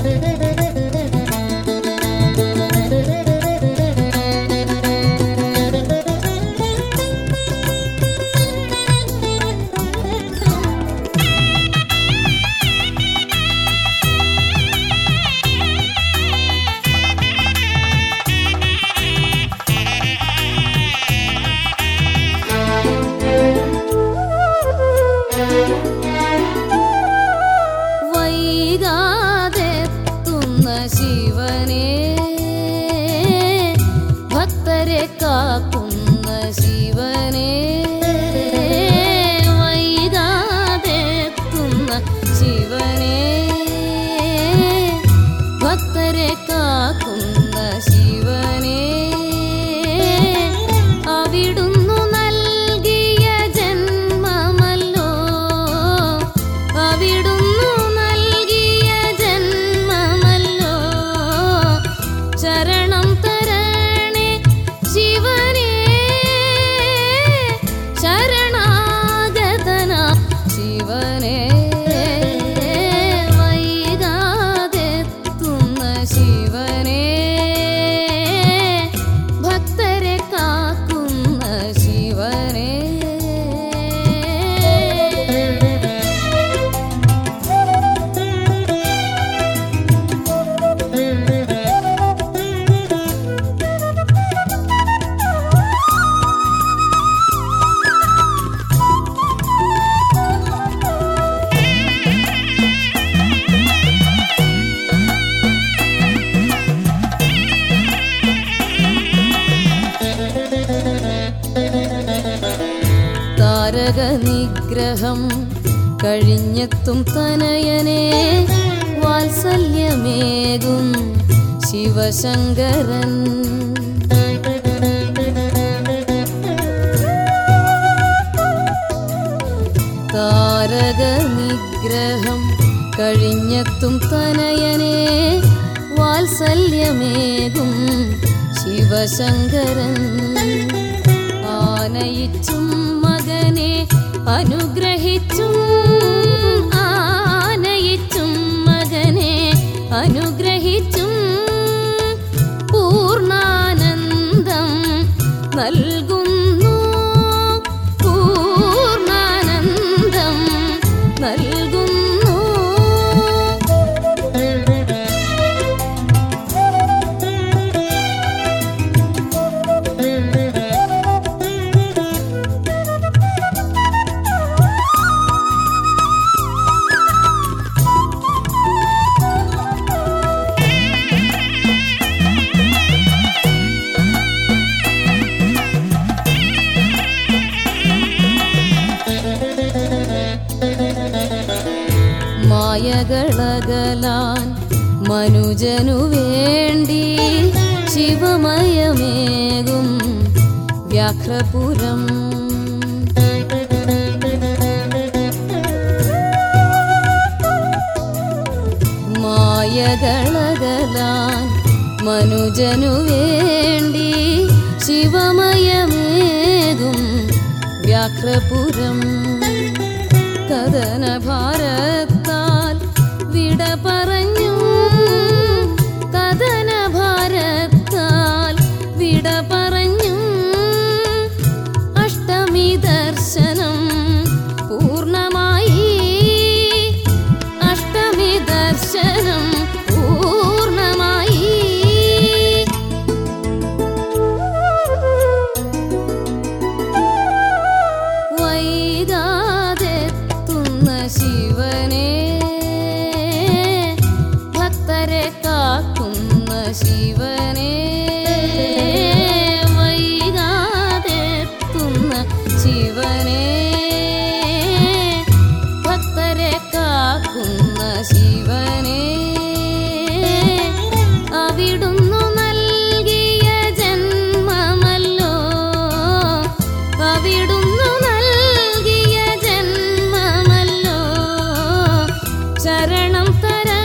ശിവനേ ഭക്തരെ കാക്കുന്ന ശിവനേ വൈകാതെത്തുന്ന ശിവനേ ഭക്തരെ കാക്കുന്ന ശിവനേ അവിടുന്നു നൽകിയ ജന്മമല്ലോ അവിടുന്നു നൽകിയ ജന്മമല്ലോ ശരണം തരണേ ശിവനേ ശരണാഗതന ശിവനേ വൈകാതെത്തുന്ന ശിവനേ ഭക്തരെ കാക്കുന്ന ശിവനേ താരക നിഗ്രഹം കഴിഞ്ഞെത്തും തനയനേ വാത്സല്യമേകും ശിവശങ്കരൻ താരക നിഗ്രഹം കഴിഞ്ഞെത്തും തനയനേ വാത്സല്യമേകും ശിവശങ്കരൻ ആനയിച്ചും മകനെ അനുഗ്രഹിച്ചും ആനയിച്ചും മകനെ അനുഗ്രഹിച്ചും പൂർണ്ണാനന്ദം നൽകുന്നു പൂർണ്ണാനന്ദം നൽകുന്നു മായകളകലാൻ മനുജനു വേണ്ടി ശിവമയമേകും വ്യാഘ്രപുരം മായകളകലാൻ മനുജനു വേണ്ടി ശിവമയമേകും വ്യാഘ്രപുരം കഥനഭാരത്താൽ വിട പറഞ്ഞു കഥനഭാരത്താൽ വിട പറഞ്ഞു അഷ്ടമി ദർശനം പൂർണ്ണമായി അഷ്ടമി ദർശനം പൂർണ്ണമായി വൈകാതെത്തുന്ന ശിവനേ ഭക്തരെ കാക്കുന്ന ശിവനേ വൈകാതെത്തുന്ന ശിവനേ ഭക്തരെ കാക്കുന്ന ശിവനേ അവിടുന്നു നൽകിയ ജന്മമല്ലോ അവിടുന്നു നൽകിയ ജന്മമല്ലോ ശരണം തര